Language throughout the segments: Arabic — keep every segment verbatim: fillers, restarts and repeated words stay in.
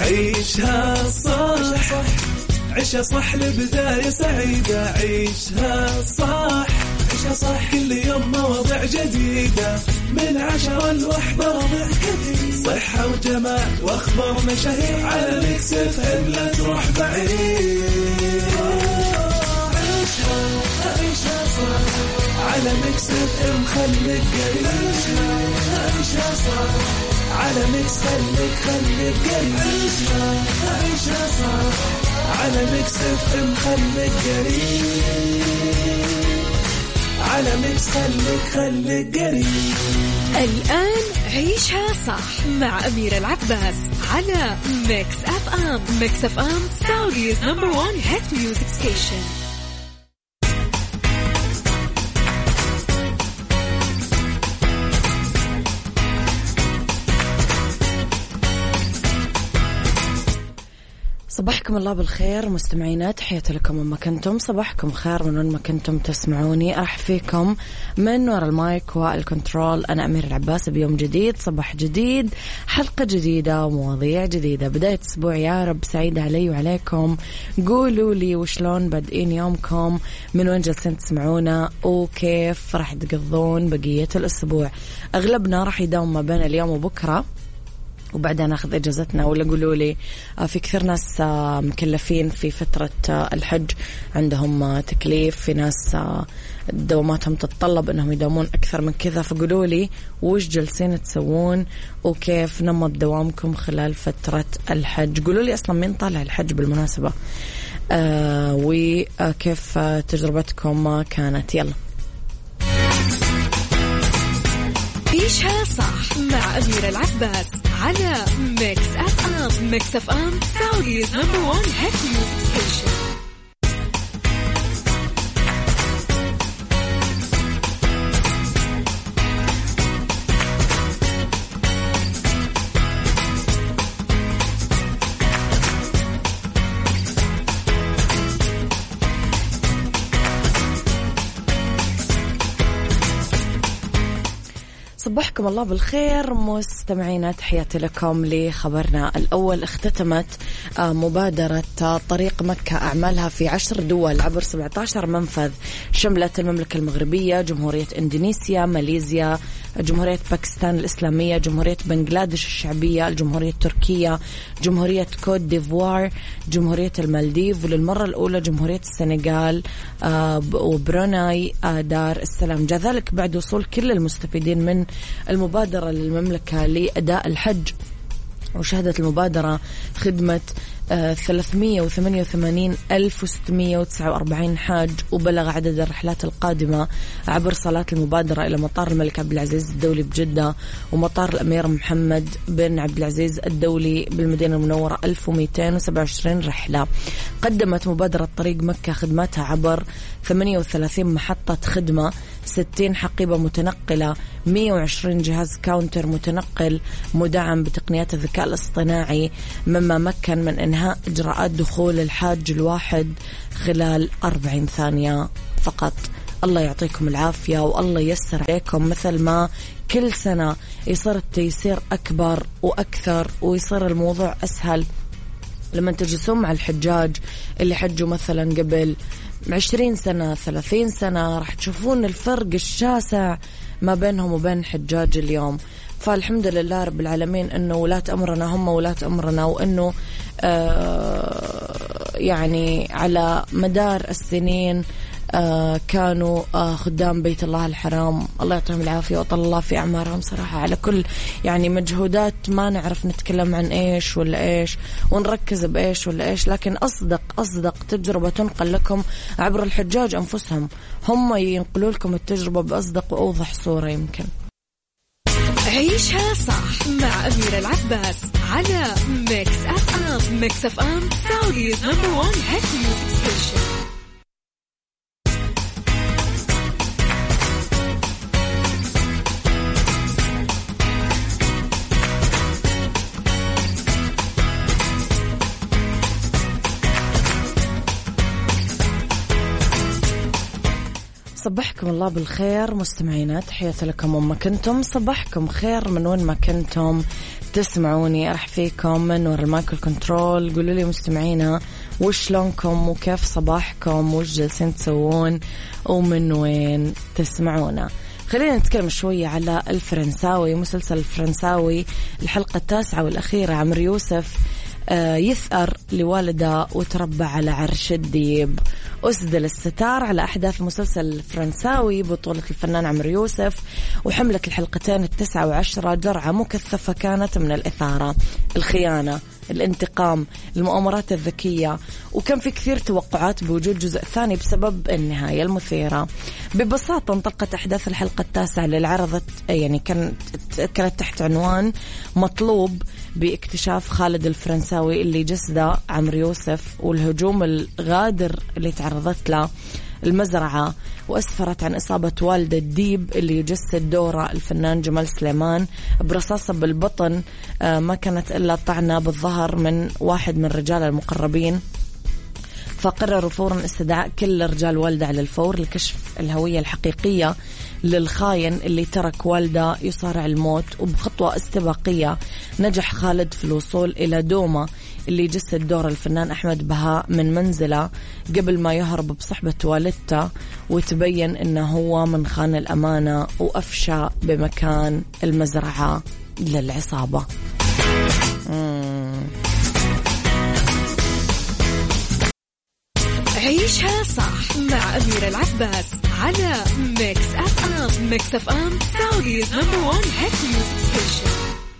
عيشها صح عيشها صح لبداية سعيدة. عيشها صح عيشها صح كل يوم مواضيع جديدة من عشرة لوحدة ربع كثير. صحة وجمال واخبار مشاهير على ميكس اف ام لا تروح بعيد. عيشها عيشها صح على ميكس اف ام خليك قريب. عيشها صح على ميكس خليك خليك قريب. عيشها عيشها صح على ميكس اف ام خليك قريب. على ميكس خليك خليك قريب. الآن عيشها صح مع أميرة العباس على ميكس اف ام. ميكس اف ام سعوديز نمبر وان هيت ميوزك ستيشن. صباحكم الله بالخير مستمعينا، تحياتي لكم وما كنتم. صباحكم خير من وين ما كنتم تسمعوني. أحفيكم من وراء المايك والكنترول أنا أمير العباس بيوم جديد، صباح جديد، حلقة جديدة ومواضيع جديدة. بداية أسبوع يا رب سعيدة علي وعليكم. قولوا لي وشلون بادئين يومكم، من وين جالسين تسمعونا، وكيف راح تقضون بقية الأسبوع. أغلبنا راح يداوم ما بين اليوم وبكرة وبعدين ناخذ إجازتنا، ولا قولوا لي في كثير ناس مكلفين في فترة الحج، عندهم تكليف، في ناس دواماتهم تتطلب أنهم يداومون أكثر من كذا. فقولوا لي وش جلسين تسوون وكيف نمط دوامكم خلال فترة الحج. قولوا لي أصلا مين طالع الحج بالمناسبة، آه وكيف تجربتكم كانت. يلا عيشها صح مع أميرة العباس على ميكس اف ام. ميكس اف ام سعوديز نمبر وان هيت ميوزك ستيشن. صبحكم الله بالخير مستمعينا، تحياتي لكم. لخبرنا الأول، اختتمت مبادرة طريق مكة أعمالها في عشر دول عبر سبعة عشر منفذ، شملت المملكة المغربية، جمهورية إندونيسيا، ماليزيا، جمهورية باكستان الإسلامية، جمهورية بنغلاديش الشعبية، الجمهورية التركية، جمهورية كوت ديفوار، جمهورية المالديف، وللمرة الأولى جمهورية السنغال وبروناي دار السلام. جاء ذلك بعد وصول كل المستفيدين من المبادرة للمملكة لأداء الحج، وشهدت المبادرة خدمة ثلاثمئة وثمانية وثمانين ألف وستمئة وتسعة وأربعين حاج، وبلغ عدد الرحلات القادمة عبر صالات المبادرة إلى مطار الملك عبد العزيز الدولي بجدة ومطار الأمير محمد بن عبد العزيز الدولي بالمدينة المنورة ألف ومئتين وسبعة وعشرين رحلة. قدمت مبادرة طريق مكة خدماتها عبر ثمانية وثلاثين محطة خدمة، ستين حقيبة متنقلة، مئة وعشرين جهاز كاونتر متنقل مدعم بتقنيات الذكاء الاصطناعي، مما مكن من إنهاء إجراءات دخول الحاج الواحد خلال أربعين ثانية فقط. الله يعطيكم العافية والله يسر عليكم، مثل ما كل سنة يصير التيسير أكبر وأكثر ويصير الموضوع أسهل. لما تجلسون مع الحجاج اللي حجوا مثلا قبل عشرين سنة ثلاثين سنة راح تشوفون الفرق الشاسع ما بينهم وبين حجاج اليوم. فالحمد لله رب العالمين أنه ولاة أمرنا هم ولاة أمرنا، وأنه آه يعني على مدار السنين آه كانوا آه خدام بيت الله الحرام، الله يعطيهم العافية وطال الله في أعمارهم صراحة، على كل يعني مجهودات ما نعرف نتكلم عن إيش ولا إيش ونركز بإيش ولا إيش، لكن أصدق أصدق تجربة تنقل لكم عبر الحجاج أنفسهم، هم ينقلوا لكم التجربة بأصدق وأوضح صورة يمكن. عيشها صح مع أميرة العباس على ميكس اف ام. ميكس اف ام سعوديز نمبر وان هيت ميوزك ستيشن. صبحكم الله بالخير مستمعينا، تحياتي لكم وما كنتم. صبحكم خير من وين ما كنتم تسمعوني. أرح فيكم من وراء المايكرو كنترول. قولوا لي مستمعينا وش لونكم وكيف صباحكم وش جالسين تسوون ومن وين تسمعونا. خلينا نتكلم شوية على الفرنساوي. مسلسل الفرنساوي الحلقة التاسعة والأخيرة. عمرو يوسف يثأر لوالده وتربى على عرش الديب. أسدل الستار على أحداث مسلسل الفرنساوي بطولة الفنان عمرو يوسف، وحملت الحلقتين التسعة وعشرة جرعة مكثفة كانت من الإثارة، الخيانة، الانتقام، المؤامرات الذكية، وكان في كثير توقعات بوجود جزء ثاني بسبب النهاية المثيرة. ببساطة انطلقت أحداث الحلقة التاسعة اللي عرضت يعني كانت كانت تحت عنوان مطلوب باكتشاف خالد الفرنساوي اللي جسده عمرو يوسف والهجوم الغادر اللي تعرضت له المزرعة، وأسفرت عن إصابة والد الديب اللي يجسد دوره الفنان جمال سليمان برصاصة بالبطن ما كانت إلا طعنة بالظهر من واحد من رجال المقربين. فقرروا فورا استدعاء كل رجال والده على الفور لكشف الهوية الحقيقية للخاين اللي ترك والده يصارع الموت. وبخطوة استباقية نجح خالد في الوصول إلى دوما اللي جسد دور الفنان أحمد بهاء من منزله قبل ما يهرب بصحبة والدته، وتبين إنه هو من خان الأمانة وأفشى بمكان المزرعة للعصابة. مم. عيشها صح مع أميرة العباس على ميكس أف أم. ميكس أف أم سعوديز نمبر وان هيت ميوزك ستيشن.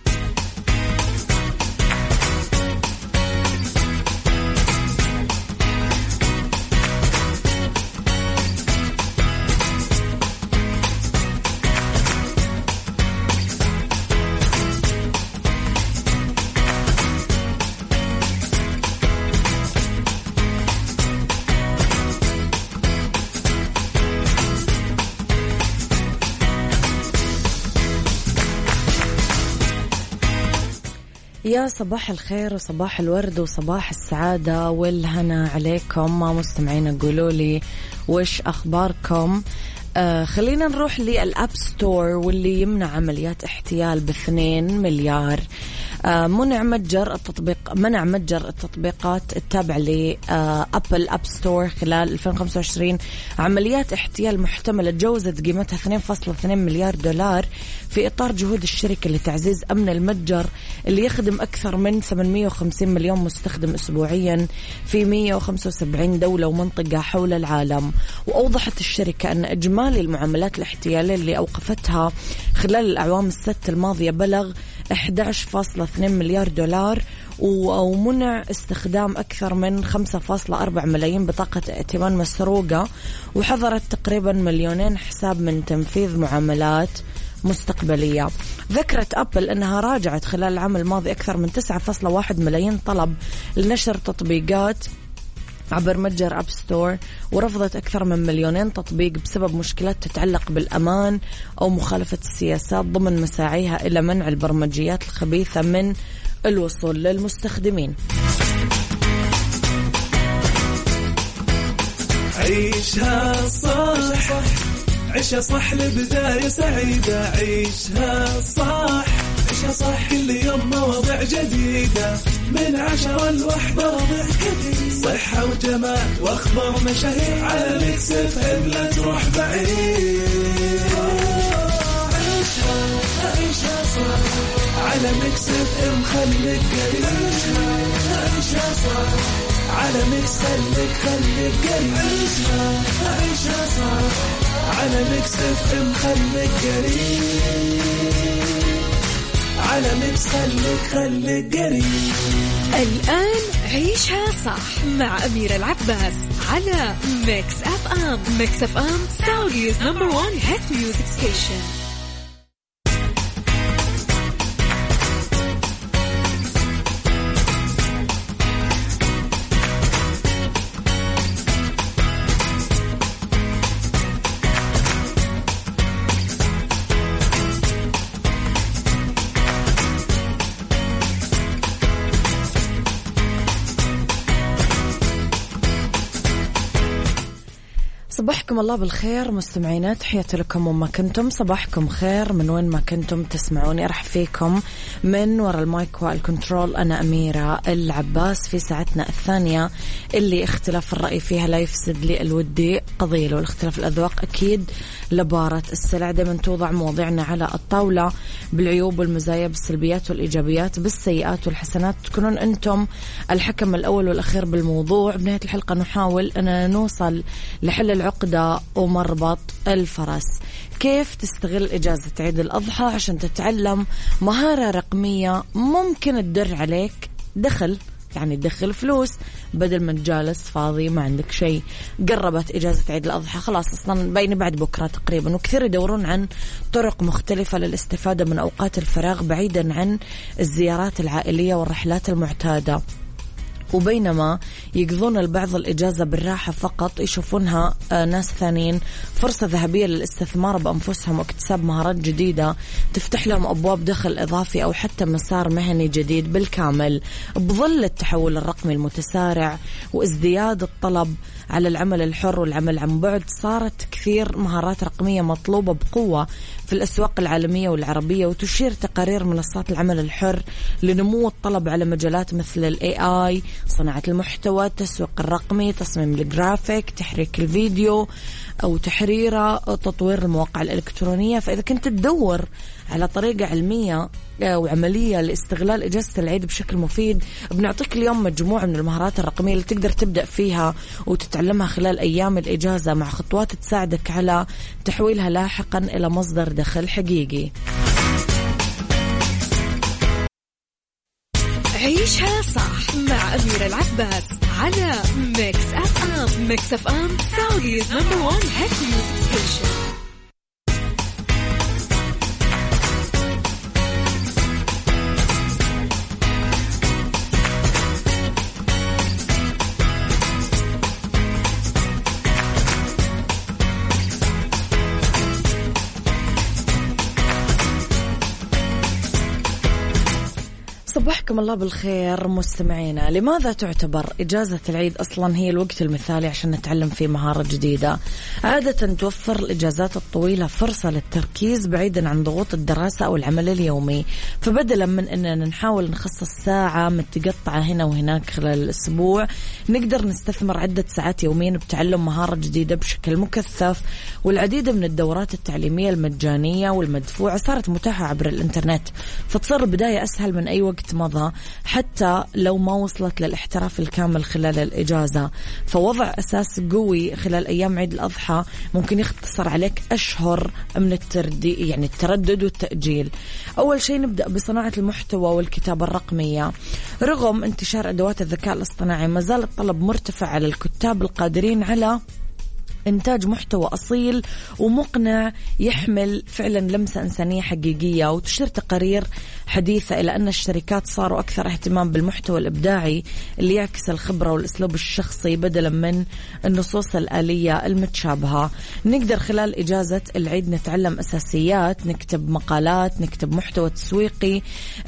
يا صباح الخير وصباح الورد وصباح السعادة والهنا عليكم ما مستمعين. قولوا لي وش أخباركم. آه خلينا نروح للأب ستور واللي يمنع عمليات احتيال باثنين مليار. آه منع متجر التطبيق منع متجر التطبيقات التابع لأبل أب ستور خلال ألفين وخمسة وعشرين عمليات احتيال محتملة تجاوزت قيمتها اثنين فاصلة اثنين مليار دولار في إطار جهود الشركة لتعزيز أمن المتجر اللي يخدم أكثر من ثمانمئة وخمسين مليون مستخدم أسبوعيا في مئة وخمسة وسبعين دولة ومنطقة حول العالم. وأوضحت الشركة أن إجمالي المعاملات الاحتيالية اللي أوقفتها خلال الأعوام الست الماضية بلغ أحد عشر فاصلة اثنين مليار دولار، ومنع استخدام أكثر من خمسة فاصلة أربعة ملايين بطاقة ائتمان مسروقة، وحظرت تقريبا مليونين حساب من تنفيذ معاملات مستقبلية. ذكرت أبل أنها راجعت خلال العام الماضي أكثر من تسعة فاصلة واحد ملايين طلب لنشر تطبيقات عبر متجر أب ستور، ورفضت أكثر من مليونين تطبيق بسبب مشكلات تتعلق بالأمان أو مخالفة السياسات ضمن مساعيها إلى منع البرمجيات الخبيثة من الوصول للمستخدمين. عيشها صح عيشها صح لبداية سعيدة. عيشها صح عيشها صح كل يوم مواضيع جديدة من عشرة لوحدة ضحك صحة وجمال واخبار مشاهير على ميكس اف ام. لا تروح بعيد. عيشها عيشها صح على ميكس اف ام. خليك قريب. عيشها صح على ميكس خليك خليك قريب. عيشها عيشها صح على ميكس اف ام. خليك قريب على ميكس خليك خليك قريب. الآن عيشها صح مع أميرة العباس على ميكس أف أم. ميكس أف أم سعوديز نمبر وان هيت ميوزك ستيشن. صباحكم الله بالخير مستمعينا، تحياتي لكم وما كنتم، صباحكم خير من وين ما كنتم تسمعوني. أرحب فيكم من وراء المايك والكنترول، أنا أميرة العباس في ساعتنا الثانية اللي اختلاف الرأي فيها لا يفسد لي الودي قضية، والاختلاف الأذواق أكيد لبارة السلع. دائما توضع مواضيعنا على الطاولة بالعيوب والمزايا، بالسلبيات والإيجابيات، بالسيئات والحسنات، تكونون أنتم الحكم الأول والأخير بالموضوع. بنهاية الحلقة نحاول أن نوصل لحل العقدة ومربط الفرس. كيف تستغل إجازة عيد الأضحى عشان تتعلم مهارة رقمية ممكن تدر عليك دخل، يعني تدخل فلوس بدل ما تجالس فاضي ما عندك شيء. قربت إجازة عيد الأضحى خلاص، أصلا بين بعد بكرة تقريبا، وكثير يدورون عن طرق مختلفة للاستفادة من أوقات الفراغ بعيدا عن الزيارات العائلية والرحلات المعتادة. وبينما يقضون البعض الإجازة بالراحة فقط، يشوفونها ناس ثانيين فرصة ذهبية للاستثمار بأنفسهم واكتساب مهارات جديدة تفتح لهم أبواب دخل إضافي أو حتى مسار مهني جديد بالكامل. بظل التحول الرقمي المتسارع وازدياد الطلب على العمل الحر والعمل عن بعد، صارت كثير مهارات رقمية مطلوبة بقوة في الأسواق العالمية والعربية. وتشير تقارير منصات العمل الحر لنمو الطلب على مجالات مثل ال إيه آي، صناعة المحتوى، التسويق الرقمي، تصميم الجرافيك، تحريك الفيديو أو تحريره، تطوير المواقع الإلكترونية. فإذا كنت تدور على طريقة علمية وعملية لاستغلال إجازة العيد بشكل مفيد، بنعطيك اليوم مجموعة من المهارات الرقمية اللي تقدر تبدأ فيها وتتعلمها خلال أيام الإجازة، مع خطوات تساعدك على تحويلها لاحقا إلى مصدر دخل حقيقي. عيشها صح مع أميرة العباس على ميكس أف أم. ميكس أف أم سعوديز نمبر وان هيت ميوزك ستيشن. صباحكم الله بالخير مستمعينا. لماذا تعتبر إجازة العيد أصلا هي الوقت المثالي عشان نتعلم فيه مهارة جديدة؟ عادة توفر الإجازات الطويلة فرصة للتركيز بعيدا عن ضغوط الدراسة أو العمل اليومي، فبدلا من أننا نحاول نخصص ساعة متقطعة هنا وهناك خلال الأسبوع، نقدر نستثمر عدة ساعات يوميا بتعلم مهارة جديدة بشكل مكثف. والعديد من الدورات التعليمية المجانية والمدفوعة صارت متاحة عبر الإنترنت، فتصير البداية أسهل من أي وقت مضى حتى لو ما وصلت للاحتراف الكامل خلال الإجازة. فوضع أساس قوي خلال أيام عيد الأضحى ممكن يختصر عليك أشهر من التردي يعني التردد والتأجيل. أول شيء نبدأ بصناعة المحتوى والكتابة الرقمية. رغم انتشار أدوات الذكاء الاصطناعي، ما زال الطلب مرتفع على الكتاب القادرين على إنتاج محتوى أصيل ومقنع يحمل فعلا لمسة إنسانية حقيقية. وتشير تقارير حديثة إلى أن الشركات صاروا أكثر اهتمام بالمحتوى الإبداعي اللي يعكس الخبرة والأسلوب الشخصي بدلا من النصوص الآلية المتشابهة. نقدر خلال إجازة العيد نتعلم أساسيات، نكتب مقالات، نكتب محتوى تسويقي،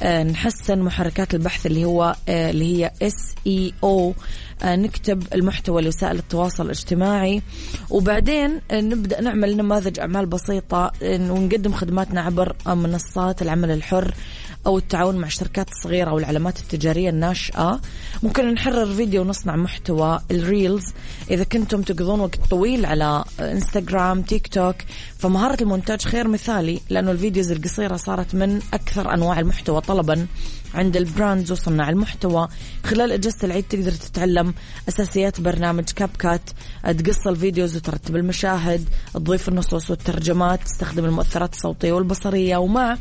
نحسن محركات البحث اللي هو اللي هي إس إي أو، نكتب المحتوى لوسائل التواصل الاجتماعي، وبعدين نبدأ نعمل نماذج أعمال بسيطة ونقدم خدماتنا عبر منصات العمل الحر أو التعاون مع الشركات الصغيرة أو العلامات التجارية الناشئة. ممكن نحرر فيديو ونصنع محتوى الريلز إذا كنتم تقضون وقت طويل على إنستغرام تيك توك، فمهارة المونتاج خير مثالي، لأنه الفيديوز القصيرة صارت من أكثر أنواع المحتوى طلبا عند البراندز وصناع المحتوى. خلال إجازة العيد تقدر تتعلم أساسيات برنامج كاب كات، تقص الفيديوز وترتب المشاهد، تضيف النصوص والترجمات، تستخدم المؤثرات الصوتية والبصرية. ومع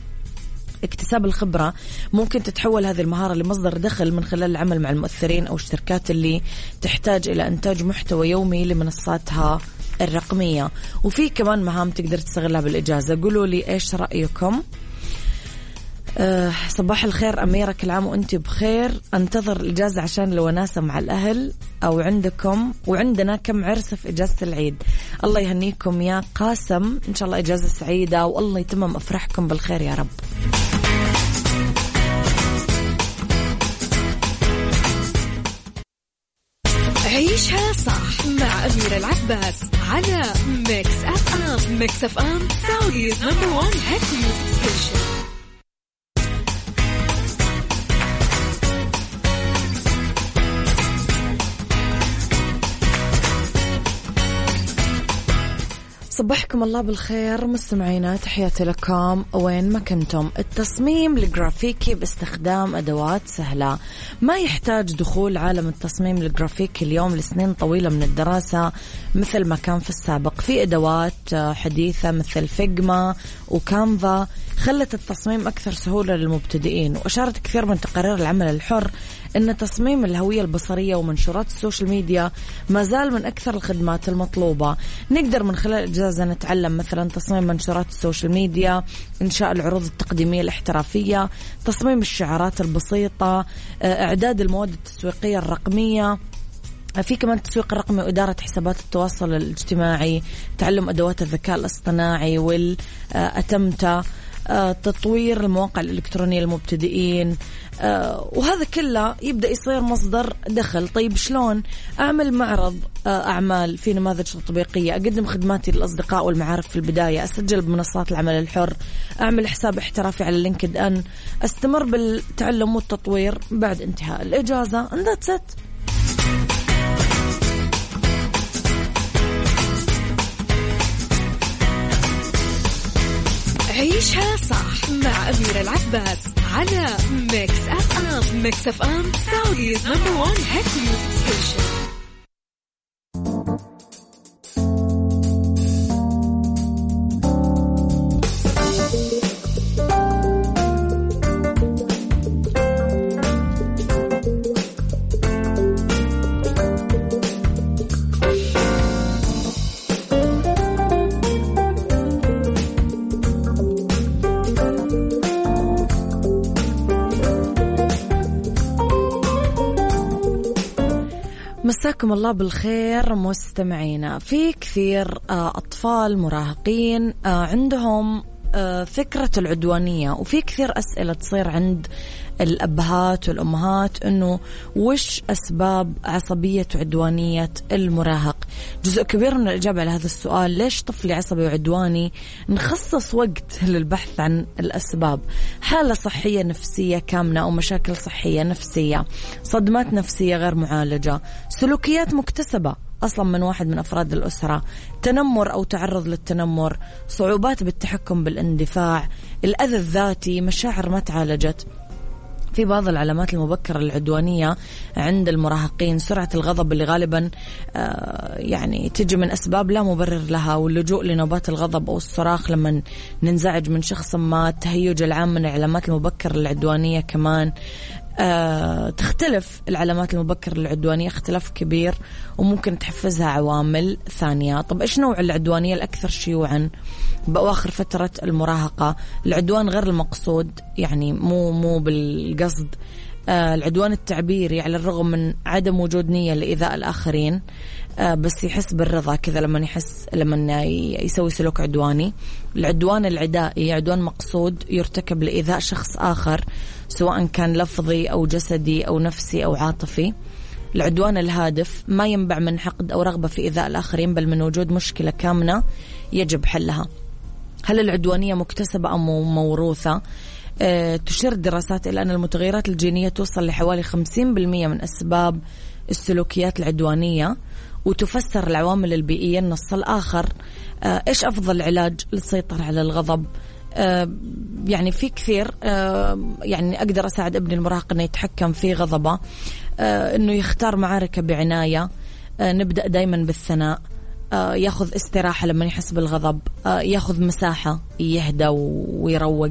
اكتساب الخبرة ممكن تتحول هذه المهارة لمصدر دخل من خلال العمل مع المؤثرين أو الشركات اللي تحتاج إلى إنتاج محتوى يومي لمنصاتها الرقمية. وفي كمان مهام تقدر تستغلها بالإجازة. قولوا لي إيش رأيكم؟ أه صباح الخير أميرة، كل عام وأنت بخير. أنتظر الإجازة عشان الوناسة مع الأهل، أو عندكم وعندنا كم عرس في إجازة العيد. الله يهنيكم يا قاسم، إن شاء الله إجازة سعيدة والله يتمم أفراحكم بالخير يا رب. عيشها صح مع أميرة العباس على ميكس أف أم. ميكس أف أم سعوديز نمبر وان هيت ميوزك ستيشن. صبحكم الله بالخير مستمعينا، تحياتي لكم وين ما كنتم. التصميم الجرافيكي باستخدام أدوات سهلة، ما يحتاج دخول عالم التصميم الجرافيكي اليوم لسنين طويلة من الدراسة مثل ما كان في السابق. في أدوات حديثة مثل فيجما وكانفا خلت التصميم أكثر سهولة للمبتدئين. وأشارت كثير من تقارير العمل الحر أن تصميم الهوية البصرية ومنشورات السوشيال ميديا ما زال من أكثر الخدمات المطلوبة. نقدر من خلال الإجازة نتعلم مثلا تصميم منشورات السوشيال ميديا، إنشاء العروض التقديمية الاحترافية، تصميم الشعارات البسيطة، إعداد المواد التسويقية الرقمية، في كمان التسويق الرقمي وإدارة حسابات التواصل الاجتماعي، تعلم أدوات الذكاء الاصطناعي والأتمتة، تطوير المواقع الإلكترونية للمبتدئين. وهذا كله يبدأ يصير مصدر دخل. طيب شلون أعمل معرض أعمال في نماذج تطبيقية، أقدم خدماتي للأصدقاء والمعارف في البداية، أسجل بمنصات العمل الحر، أعمل حساب احترافي على لينكد أن، أستمر بالتعلم والتطوير بعد انتهاء الإجازة. and that's it. عيشها صح مع أميرة العباس على ميكس أف أم. ميكس أف أم سعوديز نمبر وان هيت ميوزك ستيشن. مساكم الله بالخير مستمعينا. في كثير أطفال مراهقين عندهم فكرة العدوانية، وفي كثير أسئلة تصير عند الأبهات والأمهات إنه وش أسباب عصبية وعدوانية المراهق. جزء كبير من الإجابة على هذا السؤال، ليش طفلي عصبي وعدواني، نخصص وقت للبحث عن الأسباب. حالة صحية نفسية كامنة أو مشاكل صحية نفسية، صدمات نفسية غير معالجة، سلوكيات مكتسبة أصلا من واحد من أفراد الأسرة، تنمر أو تعرض للتنمر، صعوبات بالتحكم بالاندفاع، الأذى الذاتي، مشاعر ما تعالجت. في بعض العلامات المبكرة للعدوانية عند المراهقين سرعة الغضب اللي غالبا يعني تجي من أسباب لا مبرر لها، واللجوء لنوبات الغضب أو الصراخ لما ننزعج من شخص ما. التهيج العام من العلامات المبكرة للعدوانية كمان. أه تختلف العلامات المبكرة للعدوانية اختلاف كبير، وممكن تحفزها عوامل ثانية. طب إيش نوع العدوانية الأكثر شيوعا بأواخر فترة المراهقة؟ العدوان غير المقصود، يعني مو مو بالقصد. أه العدوان التعبيري على الرغم من عدم وجود نية لإيذاء الآخرين، أه بس يحس بالرضا كذا لما يحس لما يسوي سلوك عدواني. العدوان العدائي عدوان مقصود يرتكب لإيذاء شخص آخر سواء كان لفظي أو جسدي أو نفسي أو عاطفي. العدوان الهادف ما ينبع من حقد أو رغبة في إيذاء الآخرين، بل من وجود مشكلة كامنة يجب حلها. هل العدوانية مكتسبة أو موروثة؟ أه تشير الدراسات إلى أن المتغيرات الجينية توصل لحوالي خمسين بالمئة من أسباب السلوكيات العدوانية، وتفسر العوامل البيئية النص الآخر. أه إيش أفضل علاج للسيطرة على الغضب؟ أه يعني في كثير أه يعني أقدر أساعد ابني المراهق أنه يتحكم في غضبه، أه أنه يختار معاركه بعناية، أه نبدأ دايما بالثناء، أه ياخذ استراحة لما يحس بالغضب، أه ياخذ مساحة يهدى ويروق.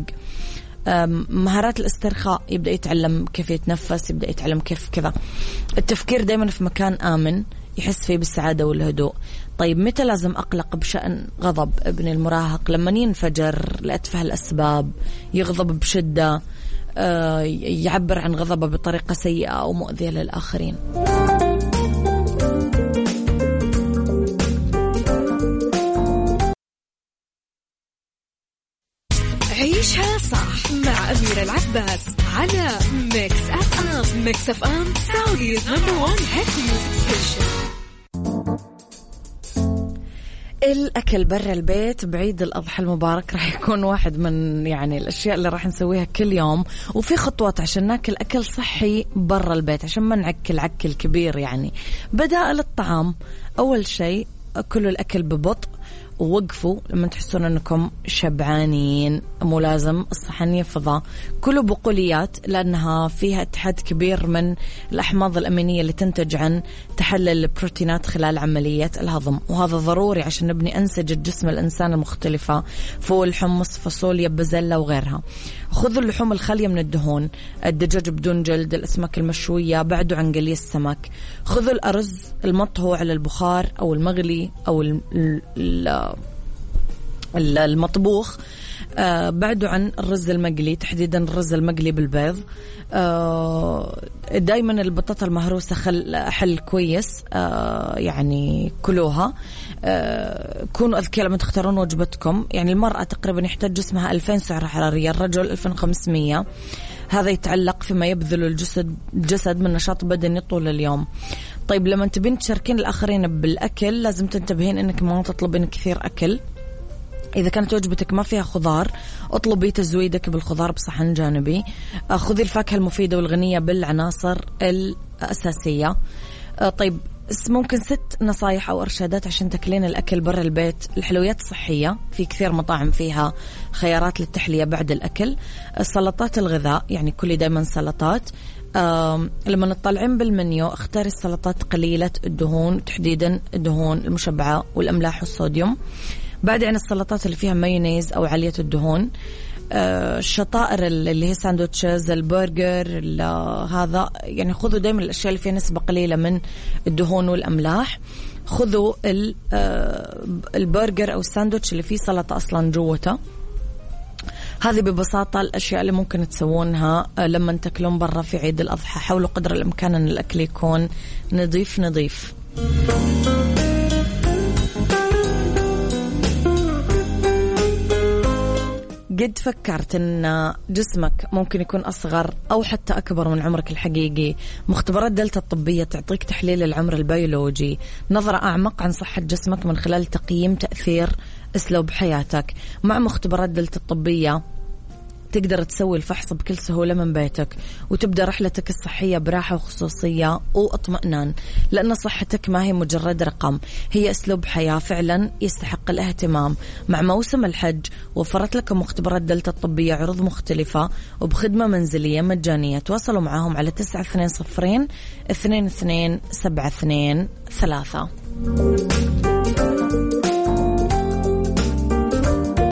مهارات الاسترخاء، يبدأ يتعلم كيف يتنفس، يبدأ يتعلم كيف كذا. التفكير دايما في مكان آمن يحس فيه بالسعادة والهدوء. طيب متى لازم أقلق بشأن غضب ابن المراهق؟ لما ينفجر لأتفه الأسباب، يغضب بشدة، يعبر عن غضبه بطريقة سيئة أو مؤذية للآخرين. عيشها صح مع أميرة العباس على ميكس أف أم. ميكس أف أم سعوديز نمبر وان هيت ميوزك ستيشن. الأكل برا البيت بعيد الأضحى المبارك راح يكون واحد من يعني الأشياء اللي راح نسويها كل يوم. وفي خطوات عشان ناكل أكل صحي برا البيت عشان ما نعكل عكل كبير. يعني بدائل الطعام، أول شيء كلوا الأكل ببطء ووقفوا لما تحسون أنكم شبعانين، مو لازم الصحن يفضى. كلوا بقوليات لأنها فيها اتحاد كبير من الأحماض الأمينية اللي تنتج عن تحلل البروتينات خلال عملية الهضم، وهذا ضروري عشان نبني أنسجة جسم الإنسان المختلفة، فول، حمص، فاصوليا، بزلة وغيرها. خذوا اللحوم الخالية من الدهون، الدجاج بدون جلد، الأسماك المشوية، بعدوا عن قلي السمك. خذوا الأرز المطهو على البخار أو المغلي أو المطبوخ، آه بعدوا عن الرز المقلي، تحديدا الرز المقلي بالبيض. آه دايما البطاطا المهروسة خل حل كويس، آه يعني كلوها. آه كونوا أذكياء لما تختارون وجبتكم. يعني المرأة تقريبا يحتاج جسمها ألفين سعرة حرارية، الرجل ألفين وخمسمية. هذا يتعلق فيما يبذل الجسد جسد من نشاط بدني طول اليوم. طيب لما تبين تشاركين الآخرين بالأكل لازم تنتبهين إنك ما تطلبين كثير أكل. إذا كانت وجبتك ما فيها خضار اطلبي تزويدك بالخضار بصحن جانبي. خذي الفاكهة المفيدة والغنية بالعناصر الأساسية. طيب ممكن ست نصايح أو إرشادات عشان تاكلين الأكل برا البيت. الحلويات صحية، في كثير مطاعم فيها خيارات للتحلية بعد الأكل. السلطات الغذاء، يعني كلي دايما سلطات. لما نطلعين بالمنيو اختاري السلطات قليلة الدهون، تحديدا الدهون المشبعة والأملاح والصوديوم. بعد عن السلطات اللي فيها مايونيز أو عالية الدهون. الشطائر اللي هي ساندوتشز، البرجر، هذا يعني خذوا دائما الأشياء اللي فيها نسبة قليلة من الدهون والأملاح. خذوا البرجر أو الساندوتش اللي فيه سلطة أصلا جوته. هذه ببساطة الأشياء اللي ممكن تسوونها لما تاكلون برا في عيد الأضحى. حاولوا قدر الإمكان أن الأكل يكون نظيف نظيف. قد فكرت أن جسمك ممكن يكون أصغر أو حتى أكبر من عمرك الحقيقي؟ مختبرات دلتا الطبية تعطيك تحليل العمر البيولوجي، نظرة أعمق عن صحة جسمك من خلال تقييم تأثير أسلوب حياتك. مع مختبرات دلتا الطبية تقدر تسوي الفحص بكل سهولة من بيتك وتبدأ رحلتك الصحية براحة وخصوصية واطمئنان، لأن صحتك ما هي مجرد رقم، هي أسلوب حياة فعلا يستحق الاهتمام. مع موسم الحج وفرت لكم مختبرات دلتا الطبية عروض مختلفة وبخدمة منزلية مجانية. تواصلوا معهم على تسعة اثنين صفرين اثنين اثنين سبعة اثنين ثلاثة.